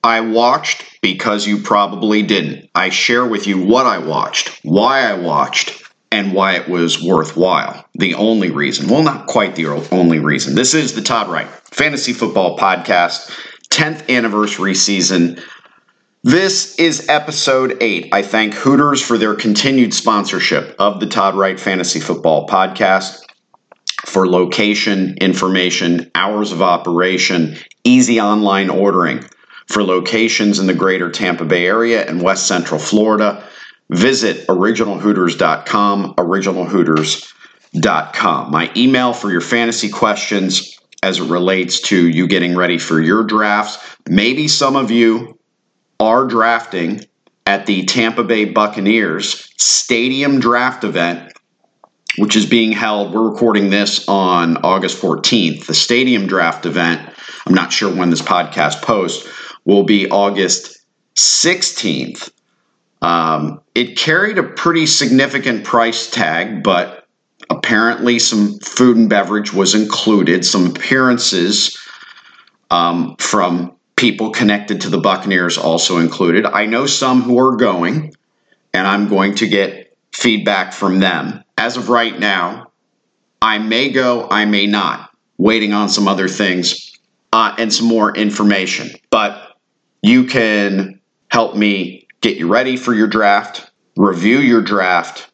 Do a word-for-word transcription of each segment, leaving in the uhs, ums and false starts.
I watched because you probably didn't. I share with you what I watched, why I watched, and why it was worthwhile. The only reason. Well, not quite the only reason. This is the Todd Wright Fantasy Football Podcast, tenth anniversary season. This is episode eight. I thank Hooters for their continued sponsorship of the Todd Wright Fantasy Football Podcast. For location, information, hours of operation, easy online ordering. For locations in the greater Tampa Bay area and West Central Florida, visit original hooters dot com, original hooters dot com. My email for your fantasy questions as it relates to you getting ready for your drafts. Maybe some of you are drafting at the Tampa Bay Buccaneers Stadium Draft Event, which is being held. We're recording this on August fourteenth. The Stadium Draft Event, I'm not sure when this podcast posts, will be August sixteenth. Um, it carried a pretty significant price tag, but apparently some food and beverage was included, some appearances um, from people connected to the Buccaneers also included. I know some who are going, and I'm going to get feedback from them. As of right now, I may go, I may not, waiting on some other things uh, and some more information. But you can help me get you ready for your draft, review your draft,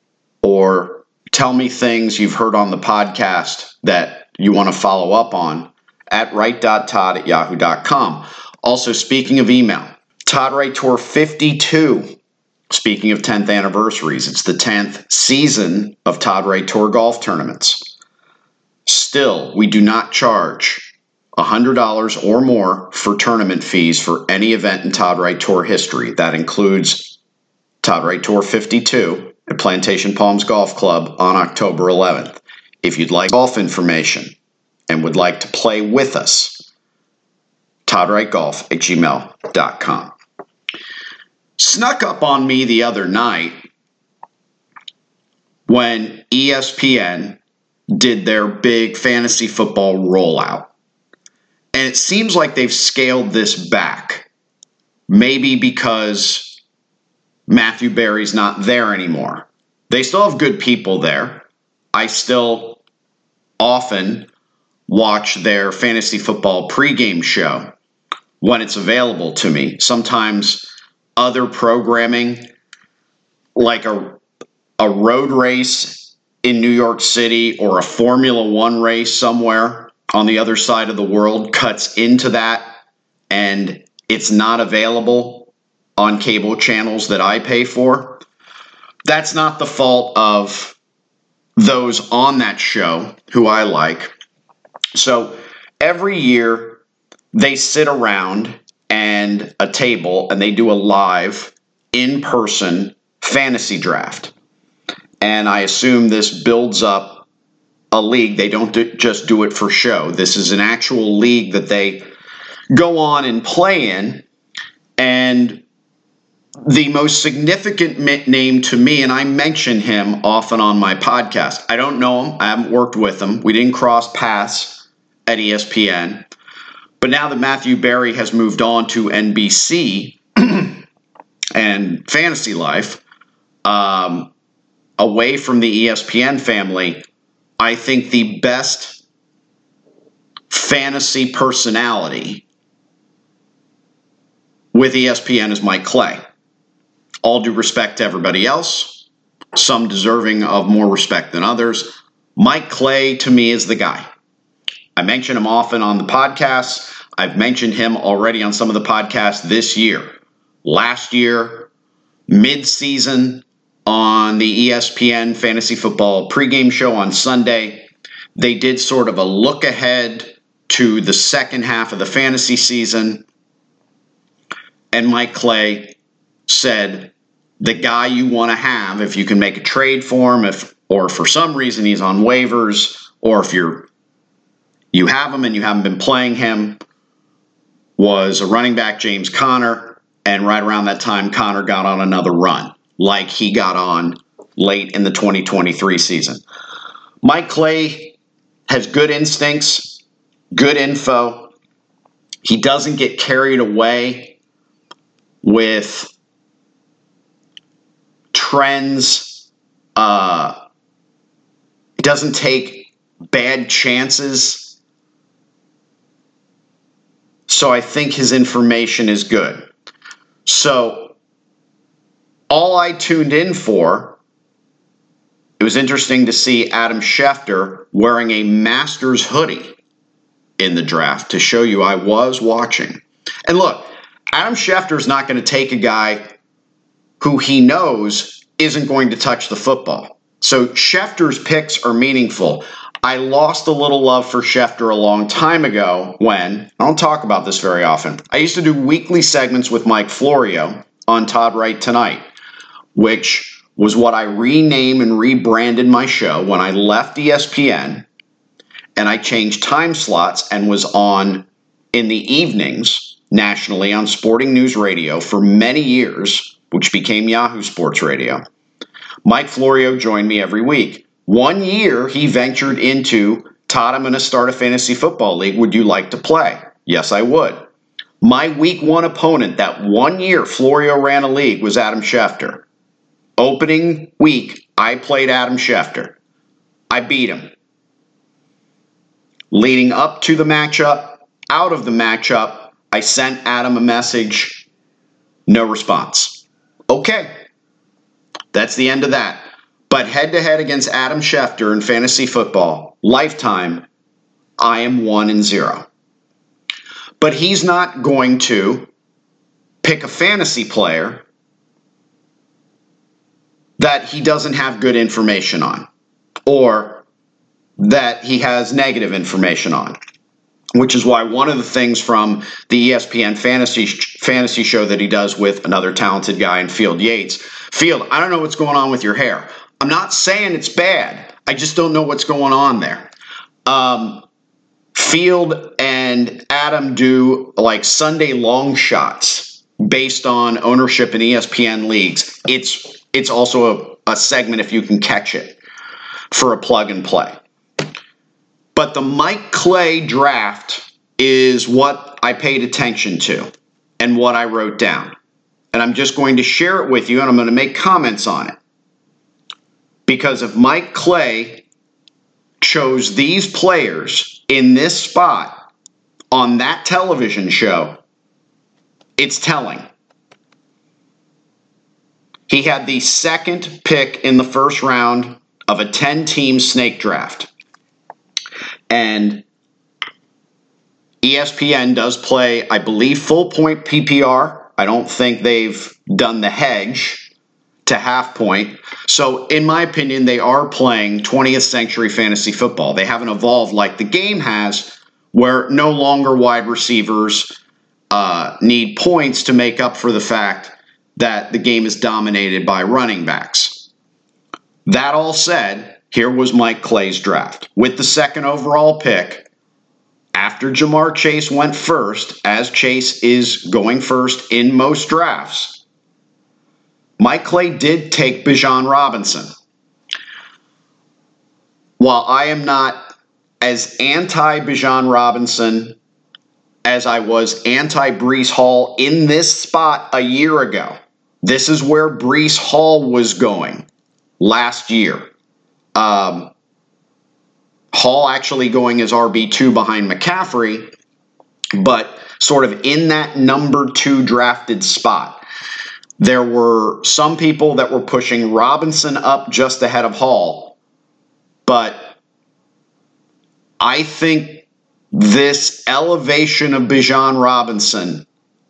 or tell me things you've heard on the podcast that you want to follow up on at wright dot todd at yahoo dot com. Also, speaking of email, Todd Wright Tour fifty-two. Speaking of tenth anniversaries, it's the tenth season of Todd Wright Tour golf tournaments. Still, we do not charge one hundred dollars or more for tournament fees for any event in Todd Wright Tour history. That includes Todd Wright Tour fifty-two at Plantation Palms Golf Club on October eleventh. If you'd like golf information and would like to play with us, todd wright golf at gmail dot com. Snuck up on me the other night when E S P N did their big fantasy football rollout. And it seems like they've scaled this back. Maybe because Matthew Berry's not there anymore. They still have good people there. I still often watch their fantasy football pregame show when it's available to me. Sometimes other programming, like a, a road race in New York City or a Formula One race somewhere on the other side of the world, cuts into that, and it's not available on cable channels that I pay for. That's not the fault of those on that show who I like. So every year they sit around and a table and they do a live in-person fantasy draft. And I assume this builds up a league. They don't do, just do it for show. This is an actual league that they go on and play in. And the most significant name to me, and I mention him often on my podcast. I don't know him. I haven't worked with him. We didn't cross paths at E S P N. But now that Matthew Berry has moved on to N B C and Fantasy Life, um, away from the E S P N family, I think the best fantasy personality with E S P N is Mike Clay. All due respect to everybody else, some deserving of more respect than others. Mike Clay, to me, is the guy. I mention him often on the podcast. I've mentioned him already on some of the podcasts this year. Last year, mid-season, on the E S P N Fantasy Football pregame show on Sunday, they did sort of a look ahead to the second half of the fantasy season. And Mike Clay said, the guy you want to have, if you can make a trade for him, if or for some reason he's on waivers, or if you're you have him and you haven't been playing him, was a running back, James Conner. And right around that time, Conner got on another run, like he got on late in the twenty twenty-three season. Mike Clay has good instincts, good info. He doesn't get carried away with trends. Uh, he doesn't take bad chances. So I think his information is good. So all I tuned in for, it was interesting to see Adam Schefter wearing a Masters hoodie in the draft to show you I was watching. And look, Adam Schefter is not going to take a guy who he knows isn't going to touch the football. So Schefter's picks are meaningful. I lost a little love for Schefter a long time ago when, I don't talk about this very often, I used to do weekly segments with Mike Florio on Todd Wright Tonight, which was what I renamed and rebranded my show when I left E S P N, and I changed time slots and was on in the evenings nationally on Sporting News Radio for many years, which became Yahoo Sports Radio. Mike Florio joined me every week. One year, he ventured into, Todd, I'm going to start a fantasy football league. Would you like to play? Yes, I would. My week one opponent that one year Florio ran a league was Adam Schefter. Opening week, I played Adam Schefter. I beat him. Leading up to the matchup, out of the matchup, I sent Adam a message. No response. Okay. That's the end of that. But head-to-head against Adam Schefter in fantasy football, lifetime, I am one and zero. But he's not going to pick a fantasy player that he doesn't have good information on or that he has negative information on, which is why one of the things from the E S P N fantasy fantasy show that he does with another talented guy in Field Yates, Field, I don't know what's going on with your hair. I'm not saying it's bad. I just don't know what's going on there. Um, Field and Adam do like Sunday long shots based on ownership in E S P N leagues. It's it's also a, a segment if you can catch it for a plug and play. But the Mike Clay draft is what I paid attention to and what I wrote down. And I'm just going to share it with you, and I'm going to make comments on it. Because if Mike Clay chose these players in this spot on that television show, it's telling. He had the second pick in the first round of a ten-team snake draft. And E S P N does play, I believe, full point P P R. I don't think they've done the hedge to half point. So in my opinion, they are playing twentieth century fantasy football. They haven't evolved like the game has, where no longer wide receivers uh, need points to make up for the fact that the game is dominated by running backs. That all said, here was Mike Clay's draft. With the second overall pick, after Jamar Chase went first, as Chase is going first in most drafts, Mike Clay did take Bijan Robinson. While I am not as anti-Bijan Robinson as I was anti-Breece Hall in this spot a year ago, this is where Breece Hall was going last year. Um, Hall actually going as R B two behind McCaffrey, but sort of in that number two drafted spot. There were some people that were pushing Robinson up just ahead of Hall, but I think this elevation of Bijan Robinson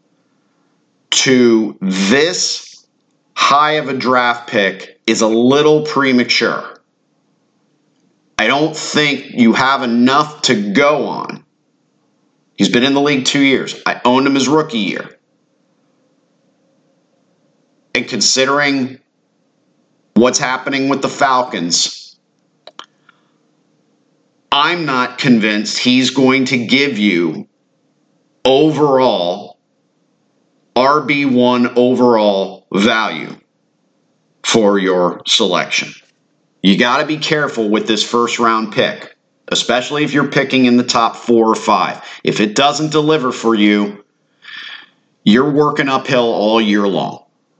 to this high of a draft pick is a little premature. I don't think you have enough to go on. He's been in the league two years. I owned him his rookie year. And considering what's happening with the Falcons, I'm not convinced he's going to give you overall R B one overall value for your selection. You got to be careful with this first round pick. especially if you're picking in the top four or five. If it doesn't deliver for you, you're working uphill all year long.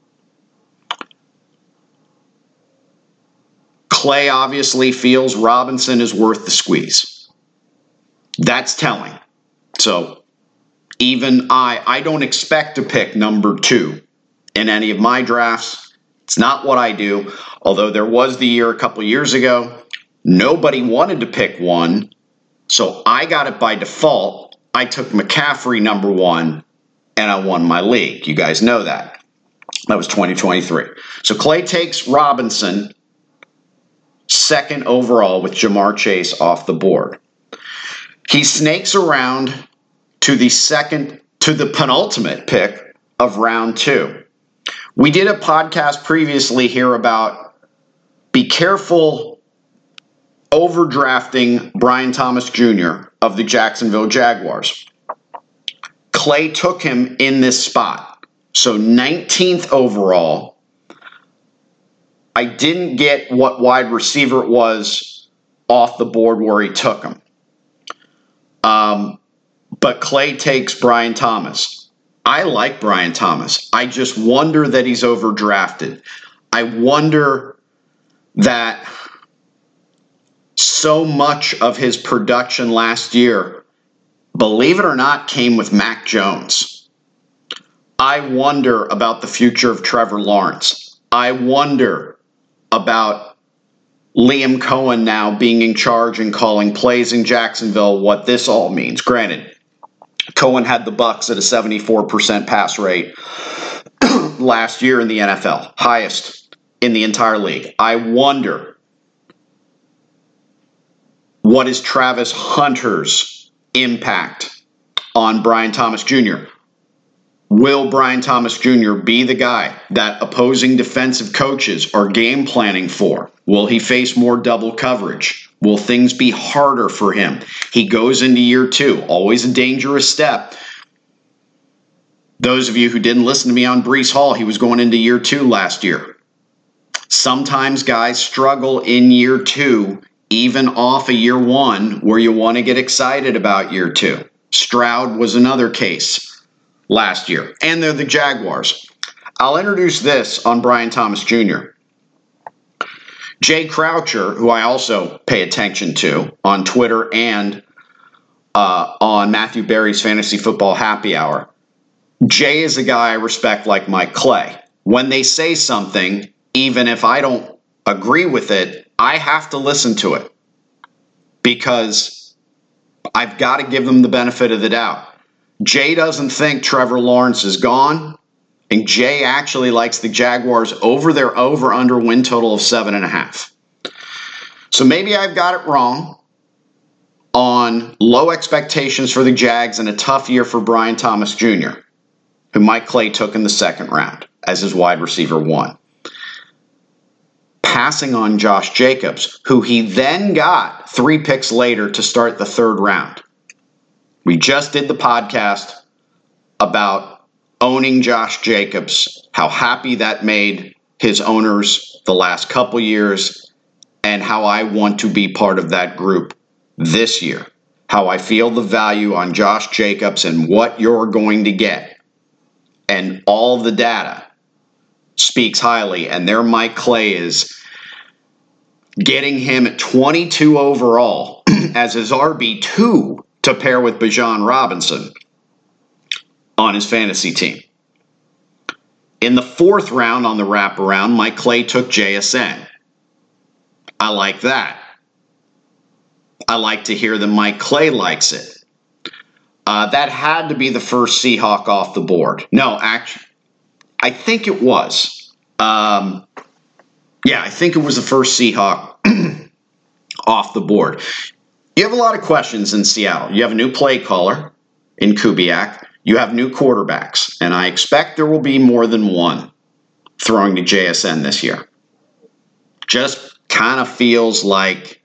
Clay obviously feels Robinson is worth the squeeze. That's telling. So even I, I don't expect to pick number two in any of my drafts. It's not what I do. Although there was the year a couple years ago, nobody wanted to pick one. So I got it by default. I took McCaffrey number one and I won my league. You guys know that. That was twenty twenty-three. So Clay takes Robinson second overall with Jamar Chase off the board. He snakes around to the second, to the penultimate pick of round two. We did a podcast previously here about be careful overdrafting Brian Thomas Junior of the Jacksonville Jaguars. Clay took him in this spot. So nineteenth overall. I didn't get what wide receiver it was off the board where he took him. Um, but Clay takes Brian Thomas. I like Brian Thomas. I just wonder that he's overdrafted. I wonder that so much of his production last year, believe it or not, came with Mac Jones. I wonder about the future of Trevor Lawrence. I wonder about Liam Cohen now being in charge and calling plays in Jacksonville, what this all means. Granted, Cohen had the Bucs at a seventy-four percent pass rate last year in the N F L, highest in the entire league. I wonder what is Travis Hunter's impact on Brian Thomas Junior Will Brian Thomas Junior be the guy that opposing defensive coaches are game planning for? Will he face more double coverage? Will things be harder for him? He goes into year two, always a dangerous step. Those of you who didn't listen to me on Breece Hall, he was going into year two last year. Sometimes guys struggle in year two, even off of year one, where you want to get excited about year two. Stroud was another case last year, and they're the Jaguars. I'll introduce this on Brian Thomas Junior Jay Croucher, who I also pay attention to on Twitter and uh, on Matthew Berry's Fantasy Football Happy Hour. Jay is a guy I respect like Mike Clay. When they say something, even if I don't agree with it, I have to listen to it because I've got to give them the benefit of the doubt. Jay doesn't think Trevor Lawrence is gone, and Jay actually likes the Jaguars over their over-under win total of seven and a half. So maybe I've got it wrong on low expectations for the Jags and a tough year for Brian Thomas Junior, who Mike Clay took in the second round as his wide receiver one. Passing on Josh Jacobs, who he then got three picks later to start the third round. We just did the podcast about owning Josh Jacobs, how happy that made his owners the last couple years, and how I want to be part of that group this year. How I feel the value on Josh Jacobs and what you're going to get. And all the data speaks highly, and there Mike Clay is getting him at twenty-two overall as his R B two to pair with Bijan Robinson on his fantasy team. In the fourth round on the wraparound, Mike Clay took J S N. I like that. I like to hear that Mike Clay likes it. Uh, that had to be the first Seahawk off the board. No, actually, I think it was. Um, yeah, I think it was the first Seahawk off the board. You have a lot of questions in Seattle. You have a new play caller in Kubiak. You have new quarterbacks, and I expect there will be more than one throwing to J S N this year. Just kind of feels like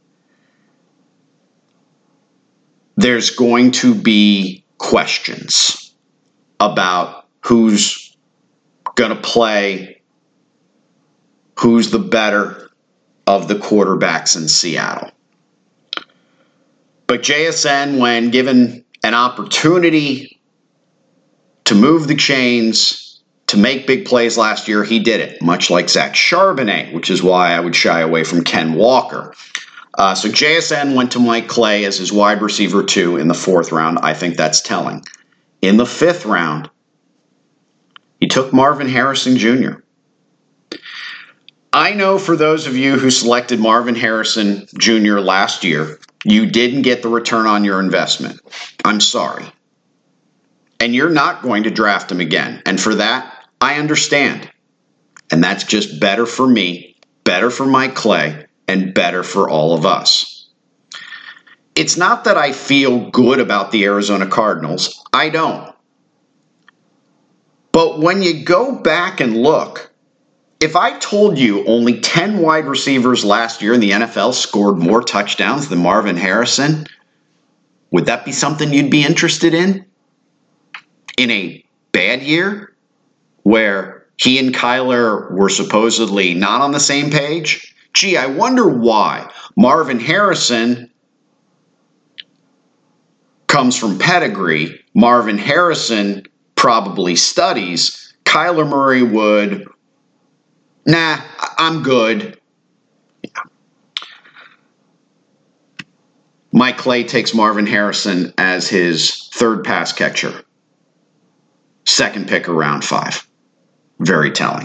there's going to be questions about who's going to play, who's the better of the quarterbacks in Seattle. But J S N, when given an opportunity to move the chains, to make big plays last year, he did it, much like Zach Charbonnet, which is why I would shy away from Ken Walker. Uh, so J S N went to Mike Clay as his wide receiver two in the fourth round. I think that's telling. In the fifth round, he took Marvin Harrison Junior I know for those of you who selected Marvin Harrison Junior last year, you didn't get the return on your investment. I'm sorry. And you're not going to draft him again. And for that, I understand. And that's just better for me, better for Mike Clay, and better for all of us. It's not that I feel good about the Arizona Cardinals. I don't. But when you go back and look, if I told you only ten wide receivers last year in the N F L scored more touchdowns than Marvin Harrison, would that be something you'd be interested in? In a bad year where he and Kyler were supposedly not on the same page? Gee, I wonder why. Marvin Harrison comes from pedigree. Marvin Harrison probably studies. Kyler Murray would, nah, I'm good. Yeah. Mike Clay takes Marvin Harrison as his third pass catcher. Second pick of round five. Very telling.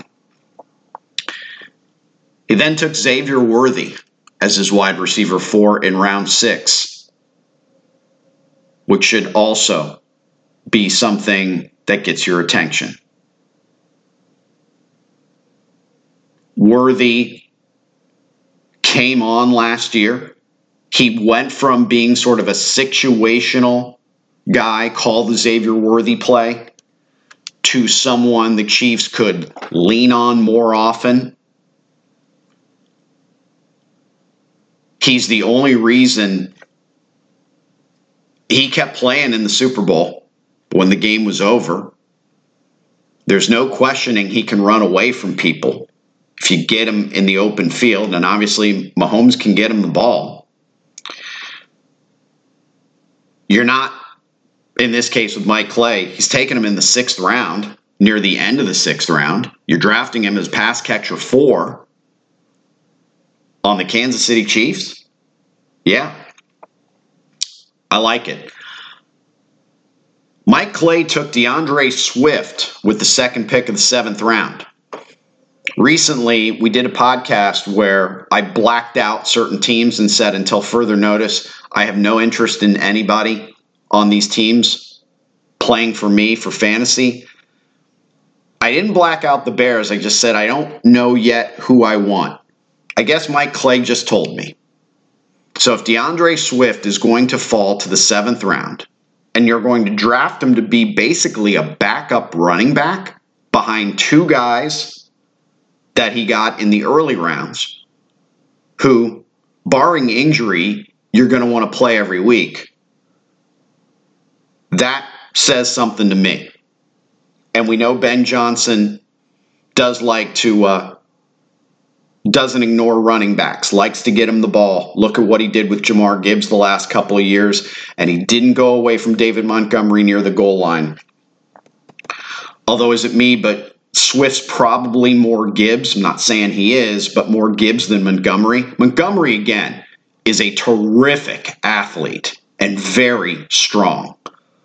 He then took Xavier Worthy as his wide receiver four in round six, which should also be something that gets your attention. Worthy came on last year. He went from being sort of a situational guy, called the Xavier Worthy play, to someone the Chiefs could lean on more often. He's the only reason he kept playing in the Super Bowl when the game was over. There's no questioning he can run away from people if you get him in the open field, and obviously Mahomes can get him the ball. You're not, in this case with Mike Clay, he's taking him in the sixth round, near the end of the sixth round. You're drafting him as pass catcher four on the Kansas City Chiefs. Yeah, I like it. Mike Clay took DeAndre Swift with the second pick of the seventh round. Recently, we did a podcast where I blacked out certain teams and said, until further notice, I have no interest in anybody on these teams playing for me for fantasy. I didn't black out the Bears. I just said I don't know yet who I want. I guess Mike Clay just told me. So if DeAndre Swift is going to fall to the seventh round, and you're going to draft him to be basically a backup running back behind two guys that he got in the early rounds, who, barring injury, you're going to want to play every week, that says something to me. And we know Ben Johnson does like to, uh, doesn't ignore running backs, likes to get him the ball. Look at what he did with Jahmyr Gibbs the last couple of years, and he didn't go away from David Montgomery near the goal line. Although, is it me, but Swift's probably more Gibbs. I'm not saying he is, but more Gibbs than Montgomery. Montgomery, again, is a terrific athlete and very strong.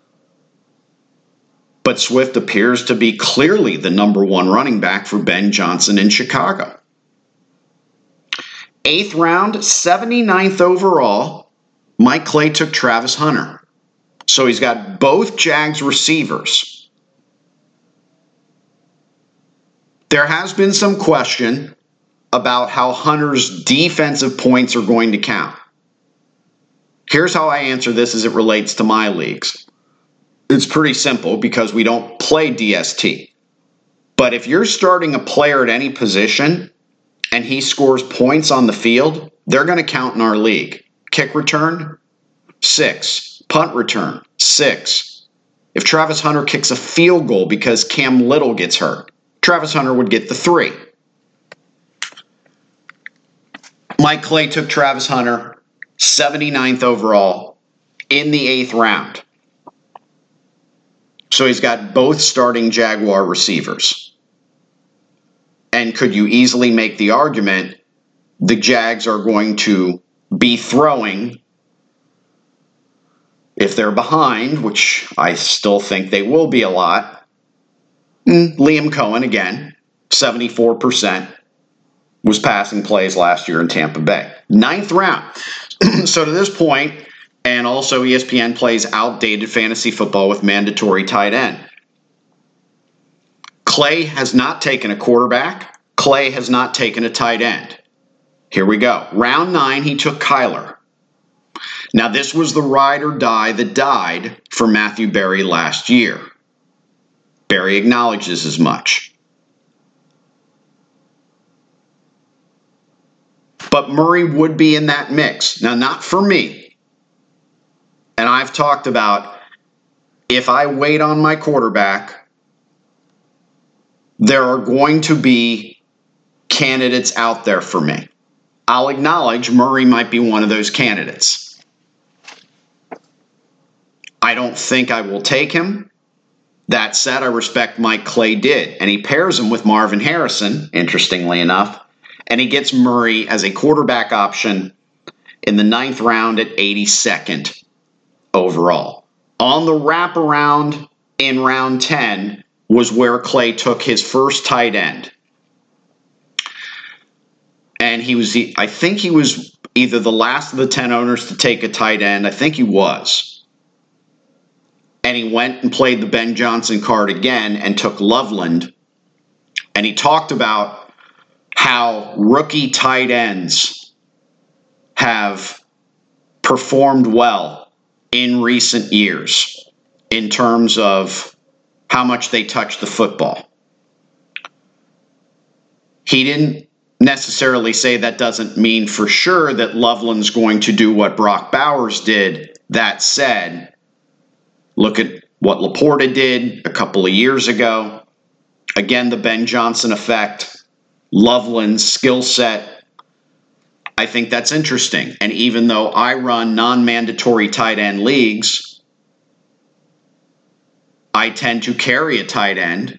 But Swift appears to be clearly the number one running back for Ben Johnson in Chicago. Eighth round, seventy-ninth overall, Mike Clay took Travis Hunter. So he's got both Jags receivers. There has been some question about how Hunter's defensive points are going to count. Here's how I answer this as it relates to my leagues. It's pretty simple because we don't play D S T. But if you're starting a player at any position and he scores points on the field, they're going to count in our league. Kick return, six. Punt return, six. If Travis Hunter kicks a field goal because Cam Little gets hurt, Travis Hunter would get the three. Mike Clay took Travis Hunter, seventy-ninth overall, in the eighth round. So he's got both starting Jaguar receivers. And could you easily make the argument the Jags are going to be throwing, if they're behind, which I still think they will be a lot, Liam Cohen again, seventy-four percent was passing plays last year in Tampa Bay. Ninth round. So to this point, and also E S P N plays outdated fantasy football with mandatory tight end. Clay has not taken a quarterback. Clay has not taken a tight end. Here we go. Round nine, he took Kyler. Now, this was the ride or die that died for Matthew Berry last year. Berry acknowledges as much. But Murray would be in that mix. Now, not for me. And I've talked about if I wait on my quarterback, there are going to be candidates out there for me. I'll acknowledge Murray might be one of those candidates. I don't think I will take him. That said, I respect Mike Clay did. And he pairs him with Marvin Harrison, interestingly enough. And he gets Murray as a quarterback option in the ninth round at eighty-second overall. On the wraparound in round ten was where Clay took his first tight end. And he was, I think he was either the last of the ten owners to take a tight end. I think he was. And he went and played the Ben Johnson card again and took Loveland. And he talked about how rookie tight ends have performed well in recent years in terms of how much they touch the football. He didn't necessarily say that doesn't mean for sure that Loveland's going to do what Brock Bowers did. That said, look at what Laporta did a couple of years ago. Again, the Ben Johnson effect, Loveland's skill set. I think that's interesting. And even though I run non-mandatory tight end leagues, I tend to carry a tight end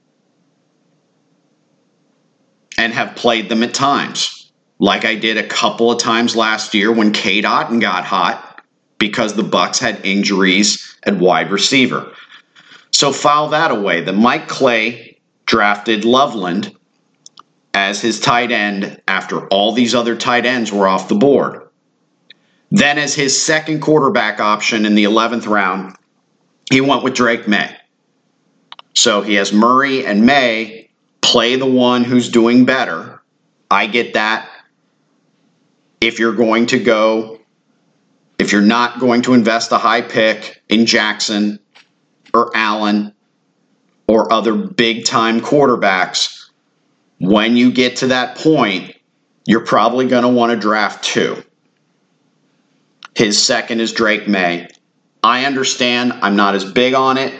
and have played them at times, like I did a couple of times last year when Cade Otton got hot because the Bucs had injuries at wide receiver. So file that away. Then Mike Clay drafted Loveland as his tight end after all these other tight ends were off the board. Then as his second quarterback option in the eleventh round, he went with Drake May. So he has Murray and May play the one who's doing better. I get that. If you're going to go, if you're not going to invest a high pick in Jackson or Allen or other big-time quarterbacks, when you get to that point, you're probably going to want to draft two. His second is Drake May. I understand I'm not as big on it.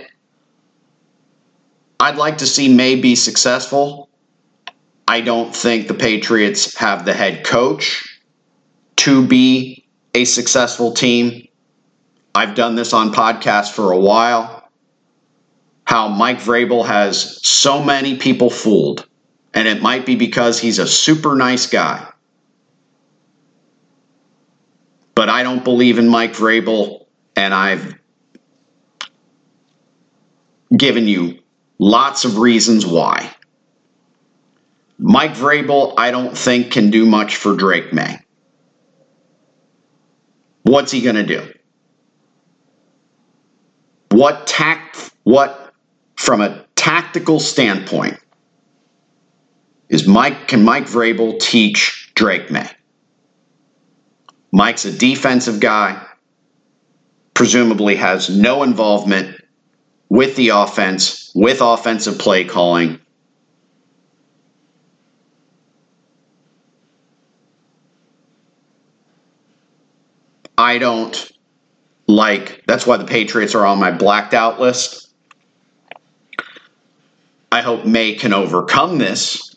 I'd like to see May be successful. I don't think the Patriots have the head coach to be a successful team. I've done this on podcasts for a while. How Mike Vrabel has so many people fooled. And it might be because he's a super nice guy. But I don't believe in Mike Vrabel, and I've given you lots of reasons why. Mike Vrabel, I don't think, can do much for Drake May. What's he going to do? What tact, what, from a tactical standpoint, is Mike, can Mike Vrabel teach Drake May? Mike's a defensive guy, presumably has no involvement with the offense, with offensive play calling. I don't like, that's why the Patriots are on my blacked out list. I hope May can overcome this,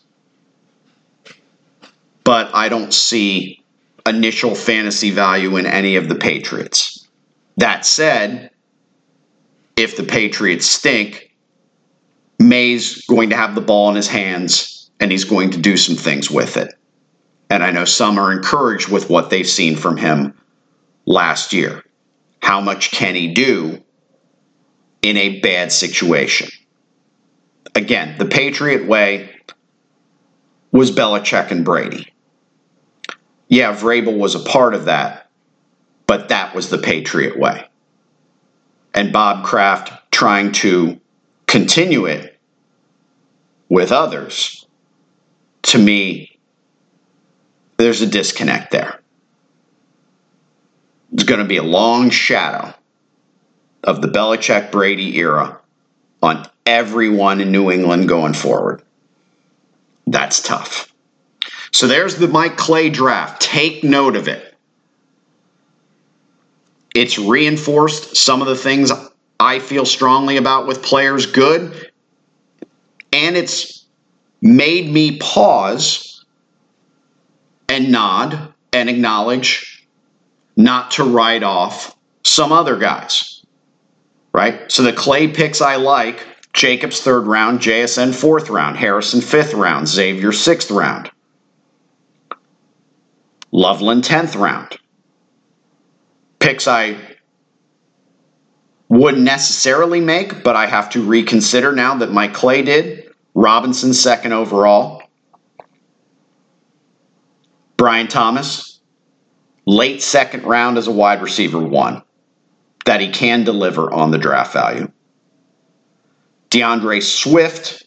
but I don't see initial fantasy value in any of the Patriots. That said, if the Patriots stink, May's going to have the ball in his hands, and he's going to do some things with it. And I know some are encouraged with what they've seen from him last year. How much can he do in a bad situation? Again, the Patriot way was Belichick and Brady. Yeah, Vrabel was a part of that, but that was the Patriot way. And Bob Kraft trying to continue it with others, to me, there's a disconnect there. It's going to be a long shadow of the Belichick-Brady era on everyone in New England going forward. That's tough. So there's the Mike Clay draft. Take note of it. It's reinforced some of the things I feel strongly about with players good, and it's made me pause and nod and acknowledge not to write off some other guys, right? So the Clay picks I like: Jacobs third round, J S N fourth round, Harrison fifth round, Xavier sixth round, Loveland tenth round. Picks I wouldn't necessarily make, but I have to reconsider now that Mike Clay did. Robinson second overall. Brian Thomas, late second round as a wide receiver one, that he can deliver on the draft value. DeAndre Swift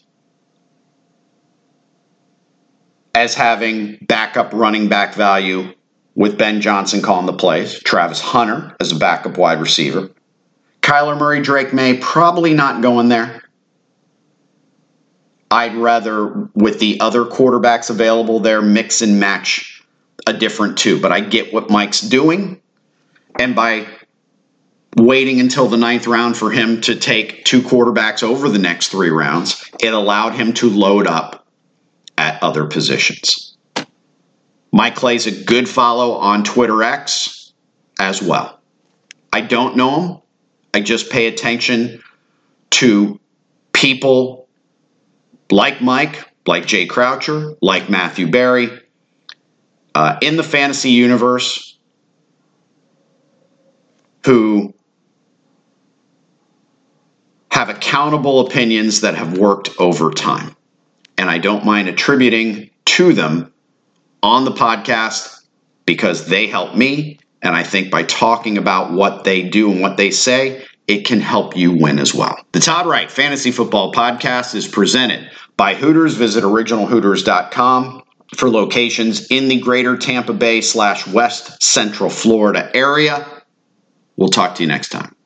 as having backup running back value with Ben Johnson calling the plays. Travis Hunter as a backup wide receiver. Kyler Murray, Drake May, probably not going there. I'd rather, with the other quarterbacks available there, mix and match a different two. But I get what Mike's doing. And by waiting until the ninth round for him to take two quarterbacks over the next three rounds, it allowed him to load up at other positions. Mike Clay's a good follow on Twitter X as well. I don't know him. I just pay attention to people like Mike, like Jay Croucher, like Matthew Berry, uh, in the fantasy universe who have accountable opinions that have worked over time. And I don't mind attributing to them on the podcast because they help me. And I think by talking about what they do and what they say, it can help you win as well. The Todd Wright Fantasy Football Podcast is presented by Hooters. Visit original hooters dot com for locations in the greater Tampa Bay slash West Central Florida area. We'll talk to you next time.